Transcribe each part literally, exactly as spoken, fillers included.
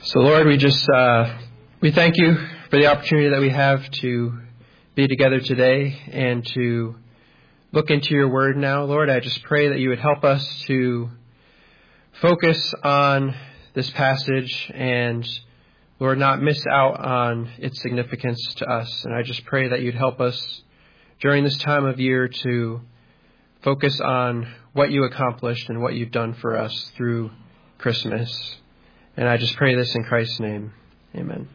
So Lord, we just, uh, we thank you for the opportunity that we have to be together today and to look into your word now. Lord, I just pray that you would help us to focus on this passage and, Lord, not miss out on its significance to us. And I just pray that you'd help us during this time of year to focus on what you accomplished and what you've done for us through Christmas. And I just pray this in Christ's name. Amen.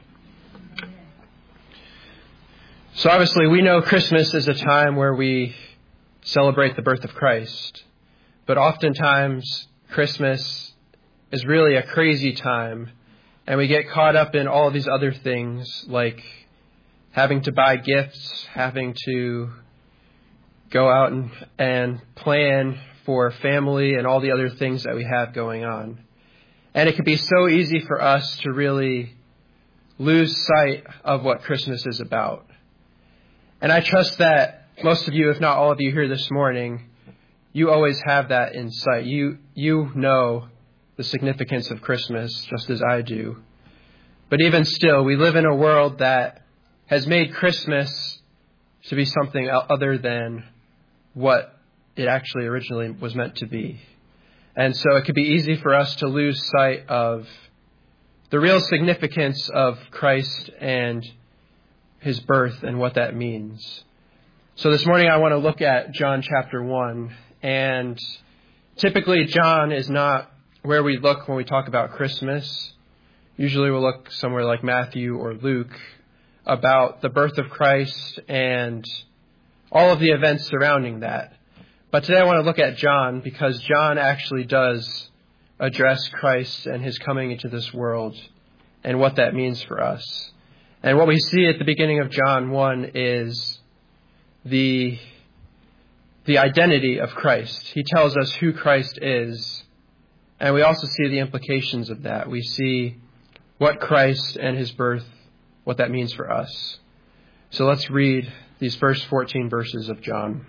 So obviously we know Christmas is a time where we celebrate the birth of Christ. But oftentimes Christmas is really a crazy time. And we get caught up in all of these other things like having to buy gifts, having to go out and, and plan for family and all the other things that we have going on. And it can be so easy for us to really lose sight of what Christmas is about. And I trust that most of you, if not all of you here this morning, you always have that in sight. You, you know the significance of Christmas just as I do. But even still, we live in a world that has made Christmas to be something other than what it actually originally was meant to be. And so it could be easy for us to lose sight of the real significance of Christ and his birth and what that means. So this morning I want to look at John chapter one. And typically John is not where we look when we talk about Christmas. Usually we'll look somewhere like Matthew or Luke about the birth of Christ and all of the events surrounding that. But today I want to look at John because John actually does address Christ and his coming into this world and what that means for us. And what we see at the beginning of John one is the, the identity of Christ. He tells us who Christ is. And we also see the implications of that. We see what Christ and his birth, what that means for us. So let's read these first fourteen verses of John.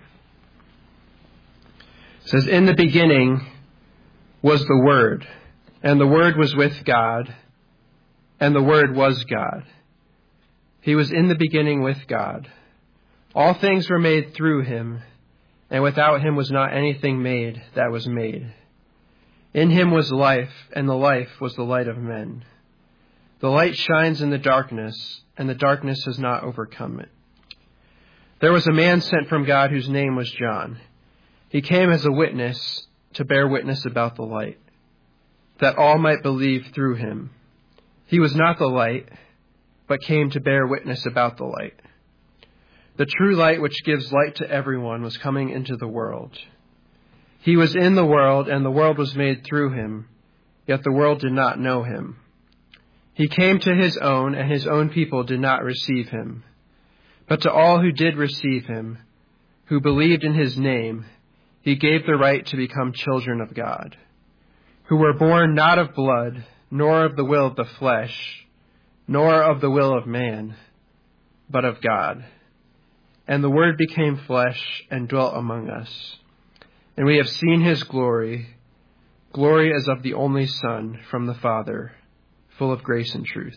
It says, "In the beginning was the Word, and the Word was with God, and the Word was God. He was in the beginning with God. All things were made through him, and without him was not anything made that was made. In him was life, and the life was the light of men. The light shines in the darkness, and the darkness has not overcome it. There was a man sent from God whose name was John. He came as a witness to bear witness about the light, that all might believe through him. He was not the light, but came to bear witness about the light. The true light which gives light to everyone was coming into the world. He was in the world, and the world was made through him, yet the world did not know him. He came to his own, and his own people did not receive him. But to all who did receive him, who believed in his name, he gave the right to become children of God, who were born not of blood, nor of the will of the flesh, nor of the will of man, but of God. And the Word became flesh and dwelt among us. And we have seen his glory, glory as of the only Son from the Father, full of grace and truth."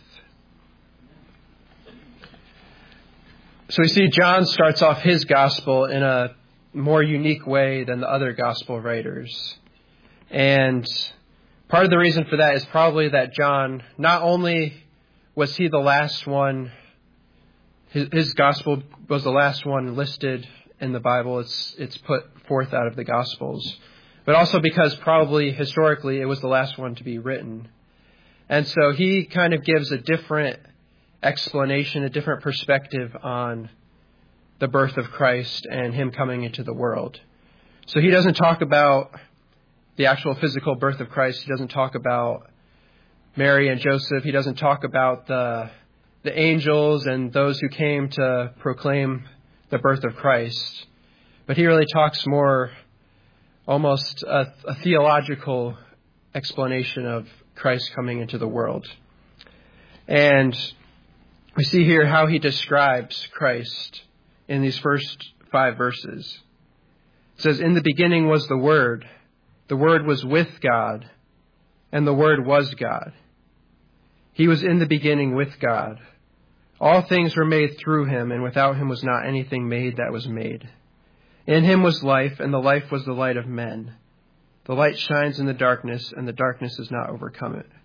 So we see John starts off his gospel in a more unique way than the other gospel writers. And part of the reason for that is probably that John, not only was he the last one, his, his gospel was the last one listed in the Bible. It's, it's put forth out of the Gospels, but also because probably historically it was the last one to be written. And so he kind of gives a different explanation, a different perspective on the birth of Christ and him coming into the world. So he doesn't talk about the actual physical birth of Christ. He doesn't talk about Mary and Joseph. He doesn't talk about the, the angels and those who came to proclaim the birth of Christ. But he really talks more almost a, a theological explanation of Christ coming into the world. And we see here how he describes Christ in these first five verses. It says, "In the beginning was the Word. The Word was with God, and the Word was God. He was in the beginning with God. All things were made through him, and without him was not anything made that was made. In him was life, and the life was the light of men. The light shines in the darkness, and the darkness has not overcome it.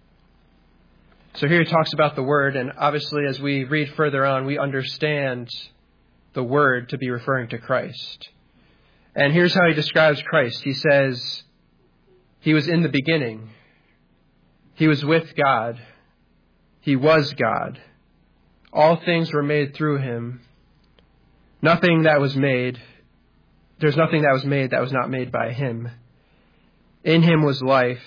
So here he talks about the Word, and obviously as we read further on, we understand the Word to be referring to Christ. And here's how he describes Christ. He says, he was in the beginning. He was with God. He was God. All things were made through him. Nothing that was made, there's nothing that was made that was not made by him. In him was life,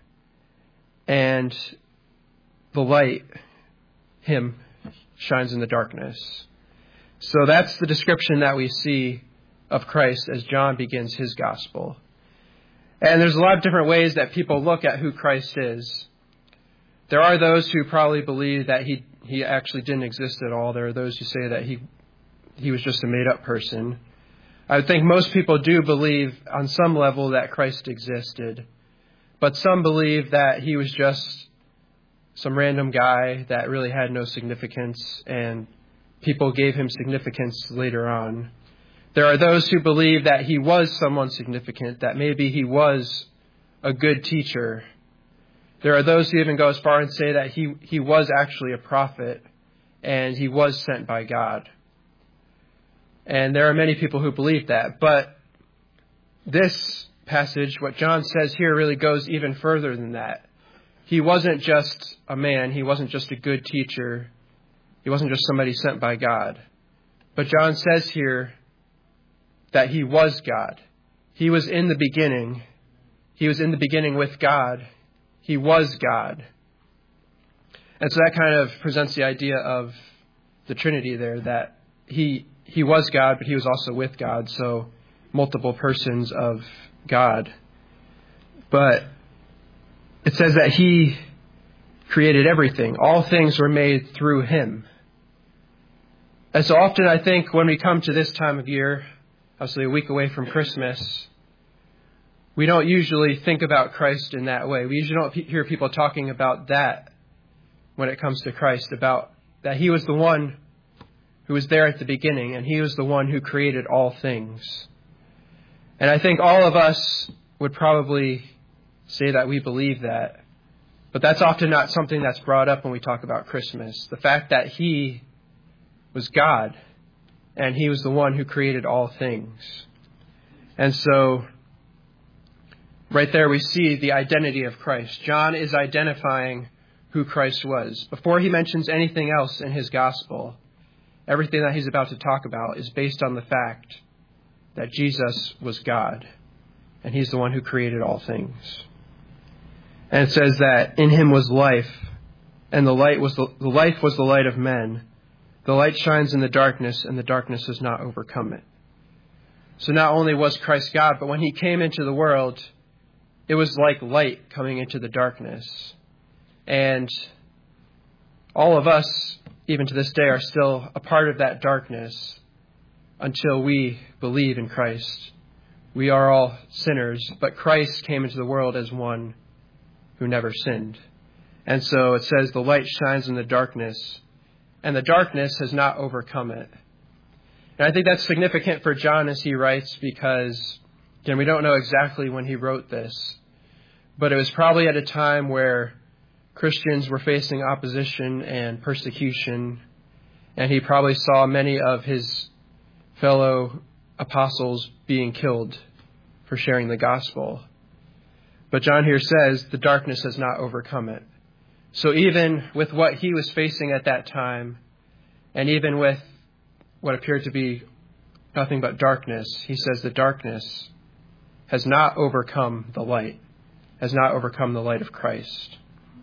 and the light, him, shines in the darkness. So that's the description that we see of Christ as John begins his gospel. And there's a lot of different ways that people look at who Christ is. There are those who probably believe that he, he actually didn't exist at all. There are those who say that he he was just a made-up person. I would think most people do believe on some level that Christ existed. But some believe that he was just some random guy that really had no significance, and people gave him significance later on. There are those who believe that he was someone significant, that maybe he was a good teacher. There are those who even go as far and say that he, he was actually a prophet and he was sent by God. And there are many people who believe that. But this passage, what John says here, really goes even further than that. He wasn't just a man. He wasn't just a good teacher. He wasn't just somebody sent by God. But John says here that he was God. He was in the beginning. He was in the beginning with God. He was God. And so that kind of presents the idea of the Trinity there, that he he was God, but he was also with God, so multiple persons of God. But it says that he created everything. All things were made through him. And so often I think when we come to this time of year, obviously a week away from Christmas, we don't usually think about Christ in that way. We usually don't hear people talking about that when it comes to Christ, about that he was the one who was there at the beginning, and he was the one who created all things. And I think all of us would probably say that we believe that. But that's often not something that's brought up when we talk about Christmas. The fact that he was God, and he was the one who created all things. And so right there we see the identity of Christ. John is identifying who Christ was. Before he mentions anything else in his gospel, everything that he's about to talk about is based on the fact that Jesus was God, and he's the one who created all things. And it says that in him was life, and the light was the, the life was the light of men. The light shines in the darkness, and the darkness has not overcome it. So not only was Christ God, but when he came into the world, it was like light coming into the darkness. And all of us, even to this day, are still a part of that darkness until we believe in Christ. We are all sinners, but Christ came into the world as one who never sinned. And so it says the light shines in the darkness, and the darkness has not overcome it. And I think that's significant for John as he writes, because, again, we don't know exactly when he wrote this, but it was probably at a time where Christians were facing opposition and persecution, and he probably saw many of his fellow apostles being killed for sharing the gospel. But John here says the darkness has not overcome it. So even with what he was facing at that time, and even with what appeared to be nothing but darkness, he says the darkness has not overcome the light, has not overcome the light of Christ.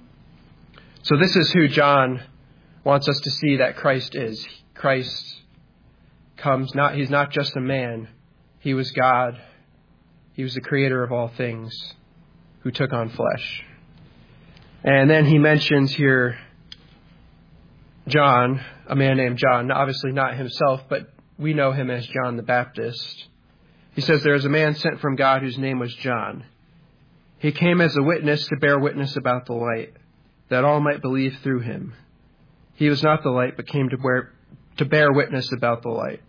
So this is who John wants us to see that Christ is. Christ comes not, he's not just a man. He was God. He was the creator of all things who took on flesh. And then he mentions here John, a man named John, obviously not himself, but we know him as John the Baptist. He says there is a man sent from God whose name was John. He came as a witness to bear witness about the light, that all might believe through him. He was not the light, but came to bear, to bear witness about the light.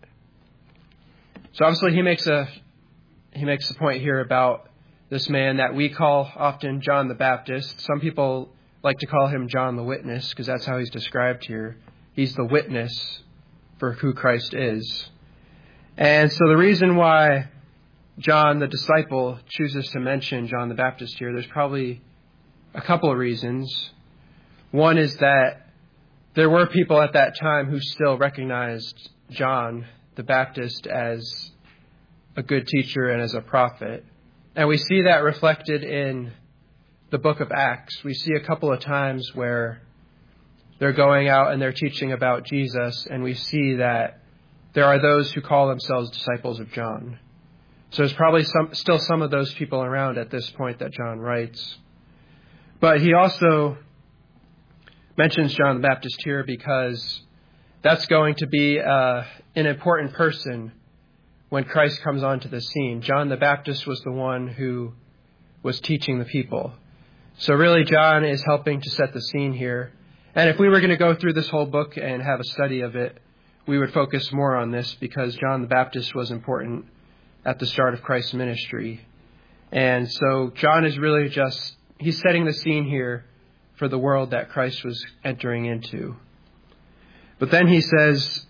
So obviously he makes a he makes a point here about this man that we call often John the Baptist. Some people like to call him John the Witness because that's how he's described here. He's the witness for who Christ is. And so the reason why John the disciple chooses to mention John the Baptist here, there's probably a couple of reasons. One is that there were people at that time who still recognized John the Baptist as a good teacher and as a prophet. And we see that reflected in the book of Acts. We see a couple of times where they're going out and they're teaching about Jesus, and we see that there are those who call themselves disciples of John. So there's probably some, still some of those people around at this point that John writes. But he also mentions John the Baptist here because that's going to be uh, an important person when Christ comes onto the scene. John the Baptist was the one who was teaching the people. So really, John is helping to set the scene here. And if we were going to go through this whole book and have a study of it, we would focus more on this because John the Baptist was important at the start of Christ's ministry. And so John is really just, he's setting the scene here for the world that Christ was entering into. But then he says,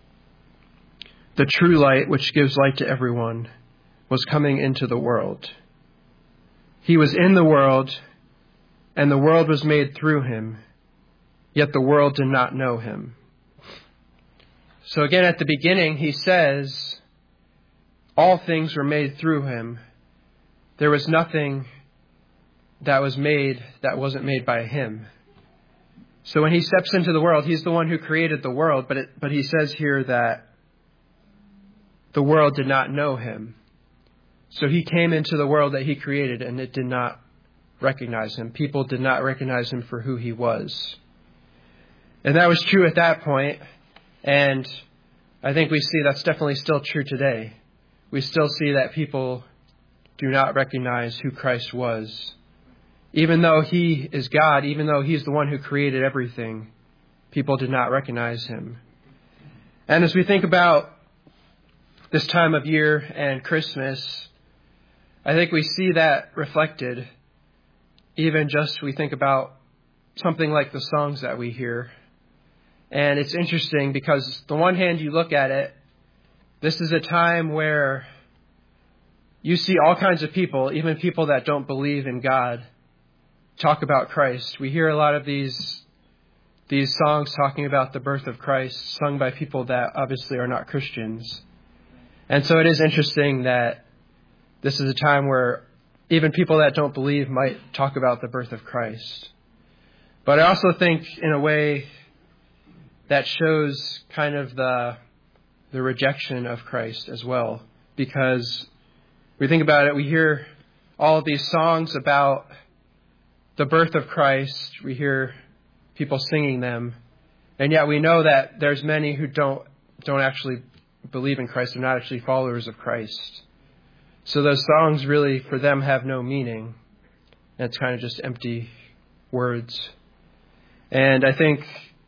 the true light, which gives light to everyone, was coming into the world. He was in the world, and the world was made through him, yet the world did not know him. So again, at the beginning, he says, all things were made through him. There was nothing that was made that wasn't made by him. So when he steps into the world, he's the one who created the world, but it, but he says here that the world did not know him. So he came into the world that he created, and it did not recognize him. People did not recognize him for who he was. And that was true at that point, and I think we see that's definitely still true today. We still see that people do not recognize who Christ was. Even though he is God, even though he's the one who created everything, people did not recognize him. And as we think about this time of year and Christmas, I think we see that reflected. Even just we think about something like the songs that we hear. And it's interesting because the one hand you look at it, this is a time where you see all kinds of people, even people that don't believe in God, talk about Christ. We hear a lot of these these songs talking about the birth of Christ, sung by people that obviously are not Christians. And so it is interesting that this is a time where even people that don't believe might talk about the birth of Christ. But I also think in a way that shows kind of the the rejection of Christ as well. Because we think about it, we hear all of these songs about the birth of Christ. We hear people singing them. And yet we know that there's many who don't don't actually believe in Christ. They're not actually followers of Christ. So those songs really, for them, have no meaning. And it's kind of just empty words. And I think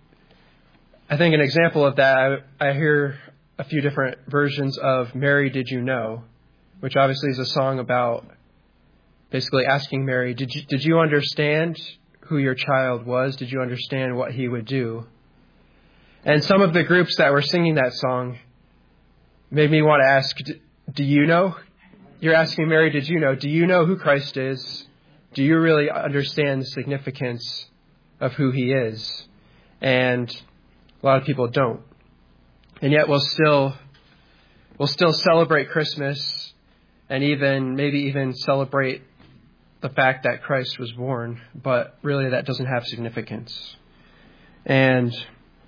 I think an example of that, I, I hear a few different versions of Mary, Did You Know? Which obviously is a song about basically asking Mary, did you, did you understand who your child was? Did you understand what he would do? And some of the groups that were singing that song made me want to ask, do you know? You're asking Mary, did you know? Do you know who Christ is? Do you really understand the significance of who he is? And a lot of people don't. And yet we'll still we'll still celebrate Christmas and even maybe even celebrate the fact that Christ was born, but really that doesn't have significance. And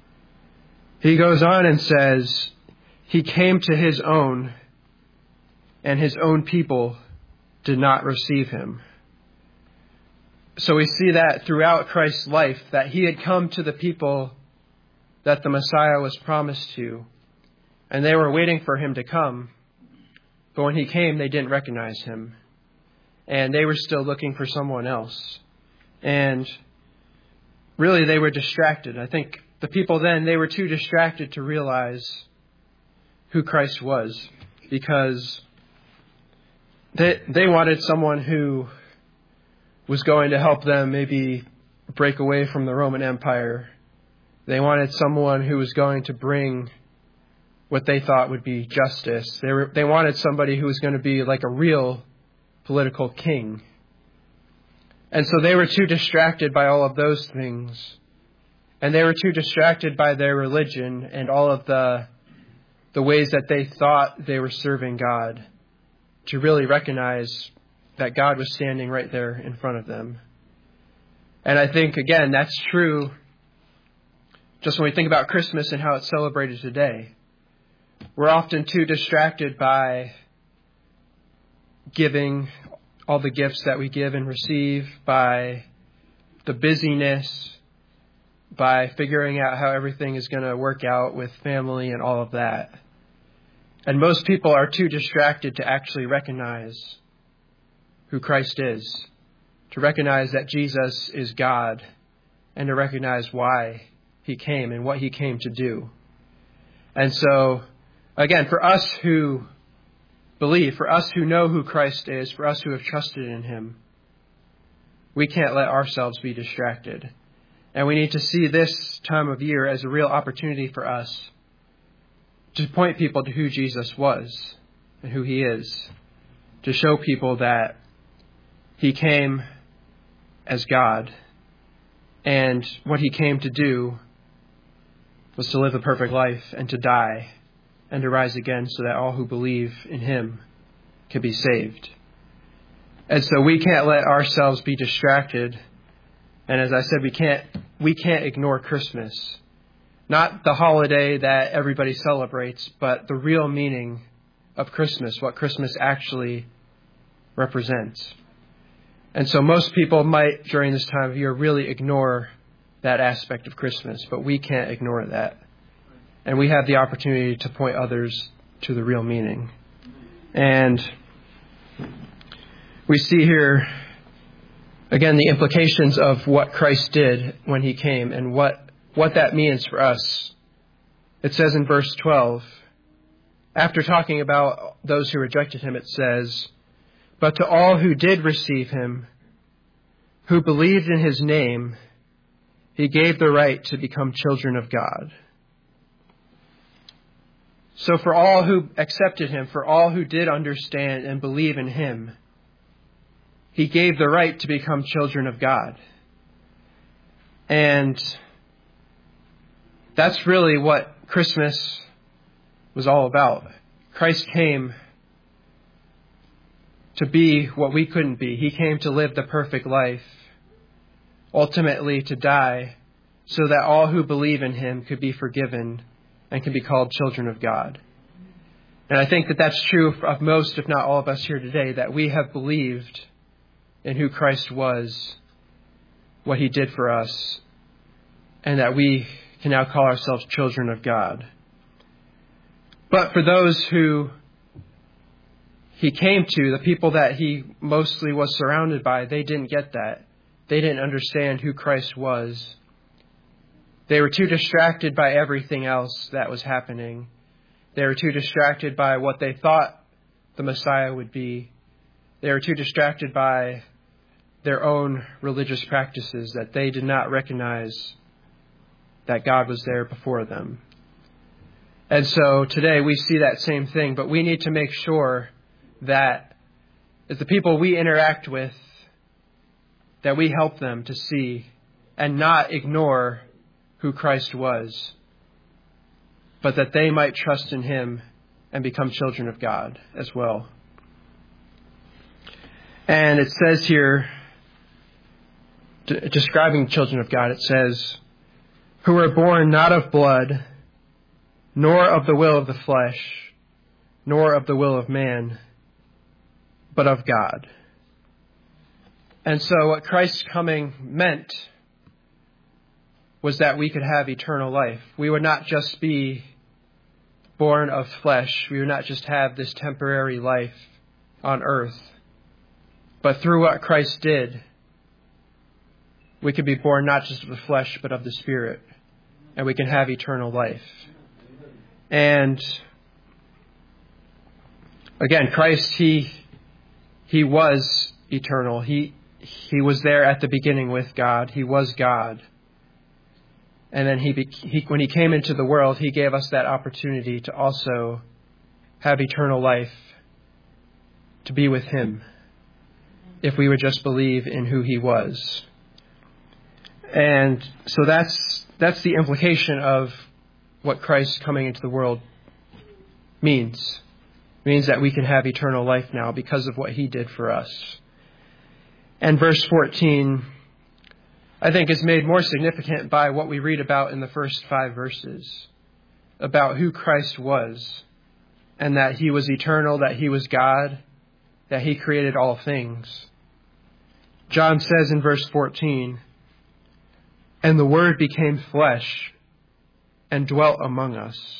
he goes on and says, he came to his own, and his own people did not receive him. So we see that throughout Christ's life, that he had come to the people that the Messiah was promised to, and they were waiting for him to come. But when he came, they didn't recognize him, and they were still looking for someone else. And really they were distracted. I think the people then, they were too distracted to realize who Christ was, because they they wanted someone who was going to help them maybe break away from the Roman Empire. They wanted someone who was going to bring what they thought would be justice. They were, they wanted somebody who was going to be like a real political king. And so they were too distracted by all of those things. And they were too distracted by their religion and all of the the ways that they thought they were serving God to really recognize that God was standing right there in front of them. And I think, again, that's true just when we think about Christmas and how it's celebrated today. We're often too distracted by giving all the gifts that we give and receive, by the busyness, by figuring out how everything is going to work out with family and all of that. And most people are too distracted to actually recognize who Christ is, to recognize that Jesus is God, and to recognize why he came and what he came to do. And so, again, for us who believe, for us who know who Christ is, for us who have trusted in him, we can't let ourselves be distracted. And we need to see this time of year as a real opportunity for us to point people to who Jesus was and who he is, to show people that he came as God, and what he came to do was to live a perfect life and to die and to rise again so that all who believe in him can be saved. And so we can't let ourselves be distracted. And as I said, we can't we can't ignore Christmas. Not the holiday that everybody celebrates, but the real meaning of Christmas, what Christmas actually represents. And so most people might, during this time of year, really ignore that aspect of Christmas, but we can't ignore that. And we have the opportunity to point others to the real meaning. And we see here, again, the implications of what Christ did when he came and what, what that means for us. It says in verse twelve, after talking about those who rejected him, it says, but to all who did receive him, who believed in his name, he gave the right to become children of God. So for all who accepted him, for all who did understand and believe in him, he gave the right to become children of God. And that's really what Christmas was all about. Christ came to be what we couldn't be. He came to live the perfect life, ultimately to die, so that all who believe in him could be forgiven and can be called children of God. And I think that that's true of most, if not all of us here today, that we have believed in who Christ was, what he did for us, and that we can now call ourselves children of God. But for those who he came to, the people that he mostly was surrounded by, they didn't get that. They didn't understand who Christ was. They were too distracted by everything else that was happening. They were too distracted by what they thought the Messiah would be. They were too distracted by their own religious practices that they did not recognize that God was there before them. And so today we see that same thing, but we need to make sure that as the people we interact with, that we help them to see and not ignore who Christ was, but that they might trust in him and become children of God as well. And it says here, de- describing children of God, it says, who are born not of blood, nor of the will of the flesh, nor of the will of man, but of God. And so what Christ's coming meant was that we could have eternal life. We would not just be born of flesh. We would not just have this temporary life on earth. But through what Christ did, we could be born not just of the flesh, but of the Spirit, and we can have eternal life. And again, Christ, he he was eternal. He he was there at the beginning with God. He was God. And then he, he when he came into the world, he gave us that opportunity to also have eternal life, to be with him, if we would just believe in who he was. And so that's that's the implication of what Christ coming into the world means. It means that we can have eternal life now because of what he did for us. And verse fourteen, I think, is made more significant by what we read about in the first five verses, about who Christ was, and that he was eternal, that he was God, that he created all things. John says in verse fourteen, "And the Word became flesh and dwelt among us."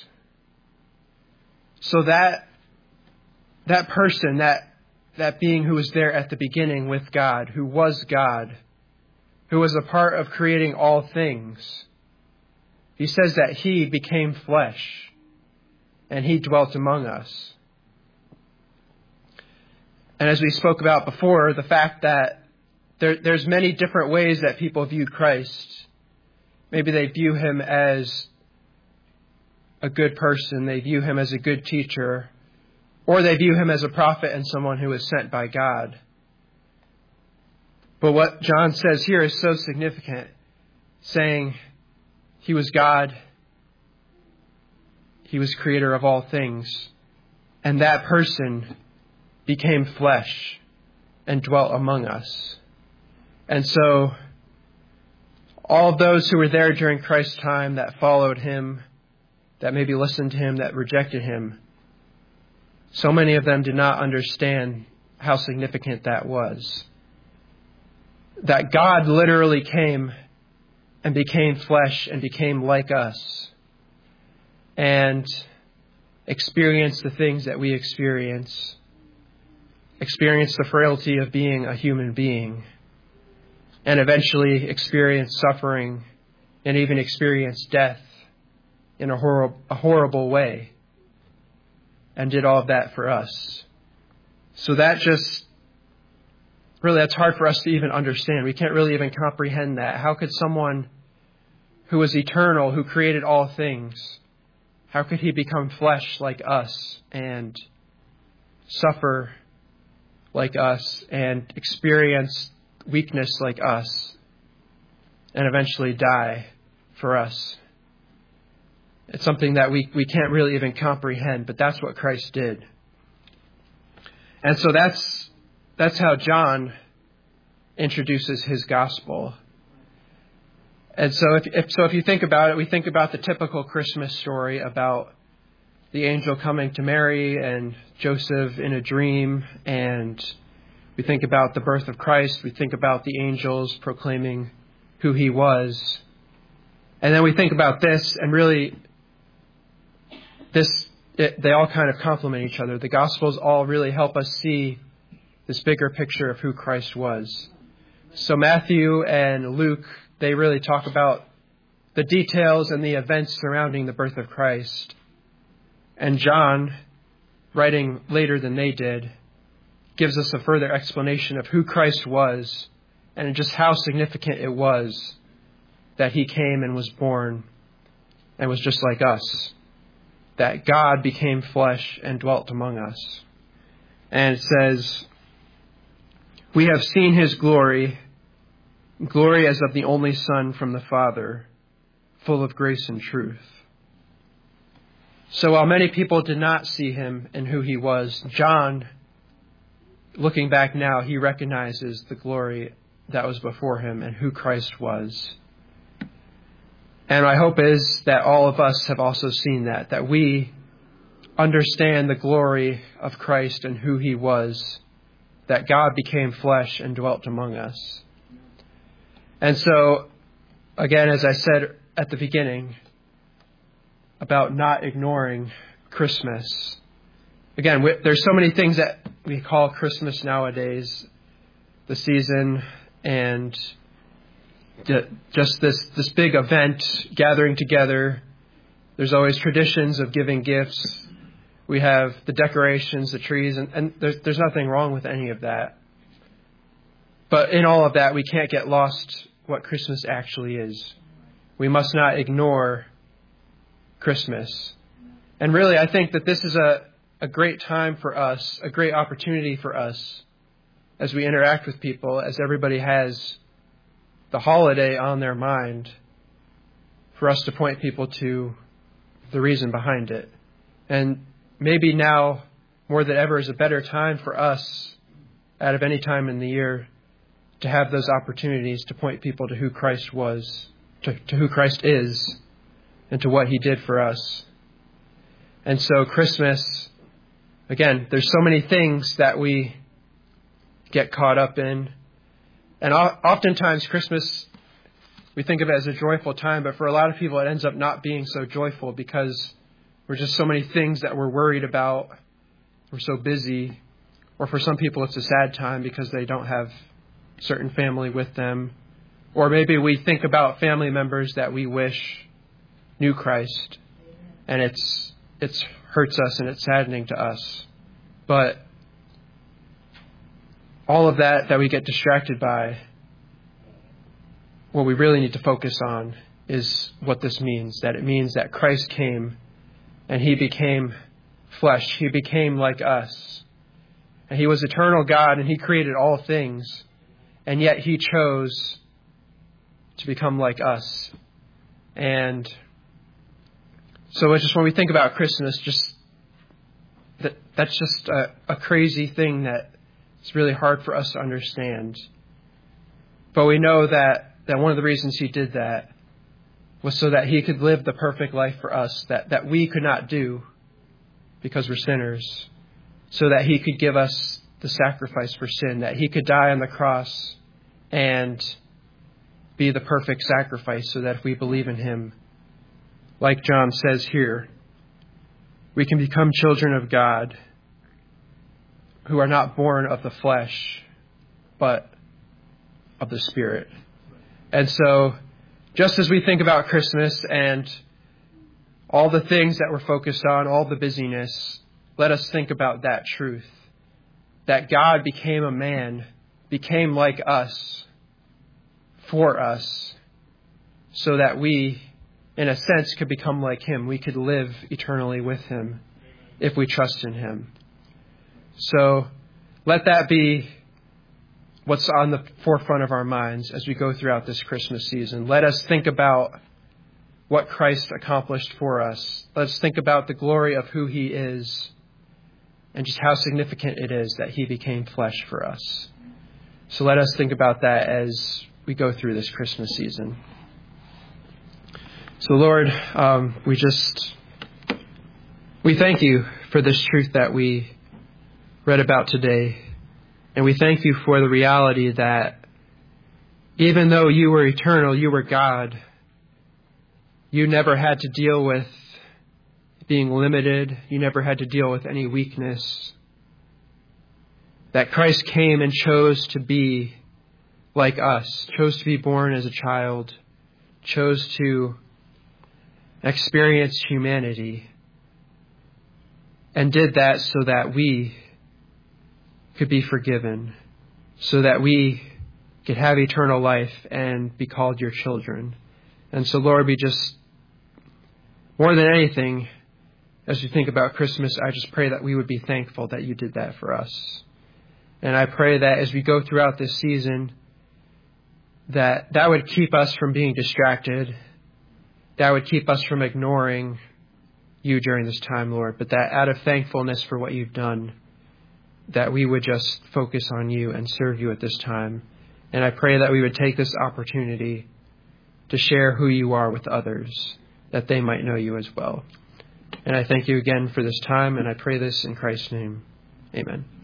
So that that person, that that being who was there at the beginning with God, who was God, who was a part of creating all things, he says that he became flesh and he dwelt among us. And as we spoke about before, the fact that there, there's many different ways that people view Christ. Maybe they view him as a good person, they view him as a good teacher, or they view him as a prophet and someone who is sent by God. But what John says here is so significant, saying he was God, he was creator of all things, and that person became flesh and dwelt among us. And so all of those who were there during Christ's time, that followed him, that maybe listened to him, that rejected him, so many of them did not understand how significant that was. That God literally came and became flesh and became like us and experienced the things that we experience, experienced the frailty of being a human being, and eventually experienced suffering and even experienced death in a, hor- a horrible way, and did all of that for us. So that just, really, that's hard for us to even understand. We can't really even comprehend that. How could someone who is eternal, who created all things, how could he become flesh like us and suffer like us and experience weakness like us and eventually die for us? It's something that we, we can't really even comprehend, but that's what Christ did. And so that's that's how John introduces his gospel. And so if, if so if you think about it, we think about the typical Christmas story about the angel coming to Mary and Joseph in a dream, and we think about the birth of Christ, we think about the angels proclaiming who he was. And then we think about this, and really this it, they all kind of complement each other. The Gospels all really help us see this bigger picture of who Christ was. So Matthew and Luke, they really talk about the details and the events surrounding the birth of Christ. And John, writing later than they did, gives us a further explanation of who Christ was and just how significant it was that he came and was born and was just like us, that God became flesh and dwelt among us. And it says, "We have seen his glory, glory as of the only Son from the Father, full of grace and truth." So while many people did not see him and who he was, John, looking back now, he recognizes the glory that was before him and who Christ was. And my hope is that all of us have also seen that, that we understand the glory of Christ and who he was, that God became flesh and dwelt among us. And so, again, as I said at the beginning, about not ignoring Christmas. Again, we, there's so many things that we call Christmas nowadays, the season, and just this, this big event, gathering together. There's always traditions of giving gifts. We have the decorations, the trees, and, and there's, there's nothing wrong with any of that. But in all of that, we can't get lost what Christmas actually is. We must not ignore Christmas. And really, I think that this is a, a great time for us, a great opportunity for us as we interact with people, as everybody has the holiday on their mind, for us to point people to the reason behind it. And maybe now, more than ever, is a better time for us, out of any time in the year, to have those opportunities to point people to who Christ was, to, to who Christ is, and to what he did for us. And so Christmas, again, there's so many things that we get caught up in. And oftentimes Christmas, we think of it as a joyful time, but for a lot of people it ends up not being so joyful because we're just so many things that we're worried about. We're so busy. Or for some people it's a sad time because they don't have certain family with them. Or maybe we think about family members that we wish knew Christ, and it's it's hurts us and it's saddening to us. But all of that that we get distracted by, what we really need to focus on is what this means. That it means that Christ came and he became flesh. He became like us. And he was eternal God and he created all things. And yet he chose to become like us. And so it's just when we think about Christmas, just that that's just a, a crazy thing that it's really hard for us to understand. But we know that, that one of the reasons he did that was so that he could live the perfect life for us that, that we could not do because we're sinners. So that he could give us the sacrifice for sin, that he could die on the cross and be the perfect sacrifice so that if we believe in him, like John says here, we can become children of God who are not born of the flesh, but of the Spirit. And so, just as we think about Christmas and all the things that we're focused on, all the busyness, let us think about that truth. That God became a man, became like us, for us, so that we, in a sense, could become like him. We could live eternally with him if we trust in him. So let that be what's on the forefront of our minds as we go throughout this Christmas season. Let us think about what Christ accomplished for us. Let's think about the glory of who he is and just how significant it is that he became flesh for us. So let us think about that as we go through this Christmas season. So Lord, um, we just, we thank you for this truth that we read about today. And we thank you for the reality that even though you were eternal, you were God, you never had to deal with being limited. You never had to deal with any weakness. That Christ came and chose to be like us, chose to be born as a child, chose to experience humanity, and did that so that we could be forgiven, so that we could have eternal life and be called your children. And so, Lord, we just, more than anything, as we think about Christmas, I just pray that we would be thankful that you did that for us. And I pray that as we go throughout this season, that that would keep us from being distracted, that would keep us from ignoring you during this time, Lord, but that out of thankfulness for what you've done, that we would just focus on you and serve you at this time. And I pray that we would take this opportunity to share who you are with others, that they might know you as well. And I thank you again for this time, and I pray this in Christ's name. Amen.